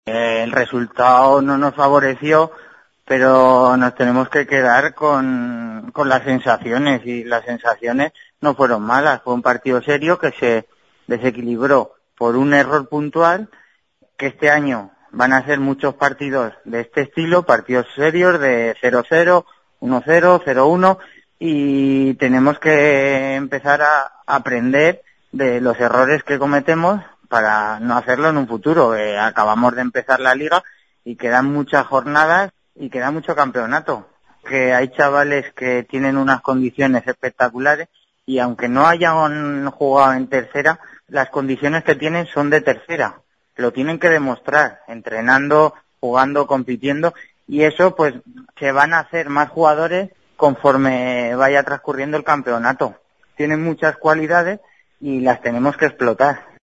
El resultado no nos favoreció, pero nos tenemos que quedar con las sensaciones, y las sensaciones no fueron malas. Fue un partido serio que se desequilibró por un error puntual, que este año van a ser muchos partidos de este estilo, partidos serios de 0-0, 1-0, 0-1, y tenemos que empezar a aprender de los errores que cometemos para no hacerlo en un futuro. Acabamos de empezar la liga y quedan muchas jornadas y queda mucho campeonato. Que hay chavales que tienen unas condiciones espectaculares y aunque no hayan jugado en tercera, las condiciones que tienen son de tercera. Lo tienen que demostrar, entrenando, jugando, compitiendo, y eso pues se van a hacer más jugadores conforme vaya transcurriendo el campeonato. Tienen muchas cualidades y las tenemos que explotar.